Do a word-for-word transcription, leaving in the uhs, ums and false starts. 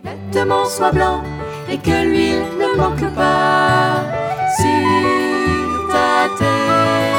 vêtements soient blancs et que l'huile ne manque pas sur ta tête.